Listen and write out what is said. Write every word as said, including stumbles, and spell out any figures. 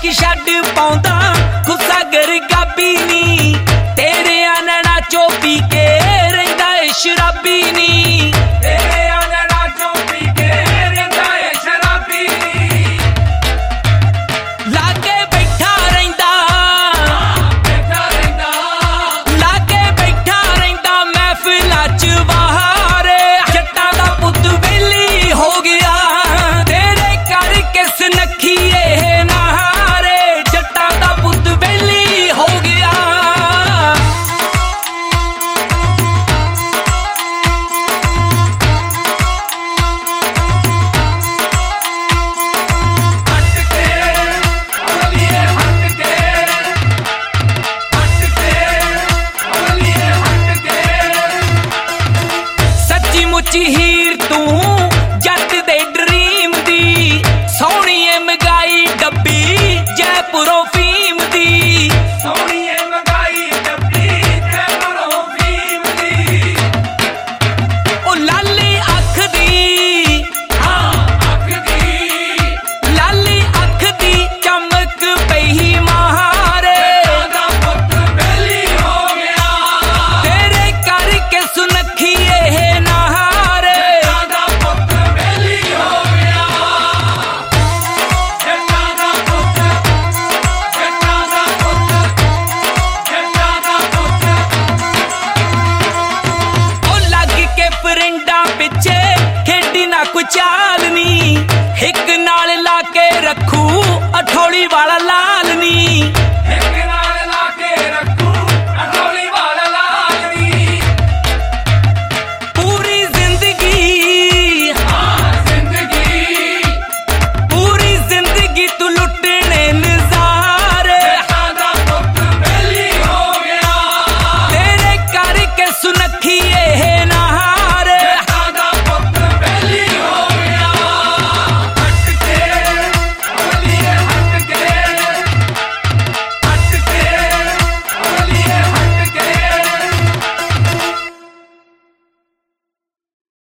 की छड्ड पाउंदा गुस्सा गरगाबी नी तेरे आनना चो पी के रहिंदा है शराबी नी तेरे आनना चो पी के रहिंदा है शराबी नी लागे बैठा रहिंदा बैठा रहिंदा लागे बैठा रहिंदा महफिलां च बहारे जट्टां दा पुत्त वेली हो गया तेरे घर किस नखीए नहारे जट्टां दा पुत्त वेली हो गया सच्ची मुच्ची हीर तू जट दे ड्रीम दी सोहणी महंगाई डब्बी जयपुरों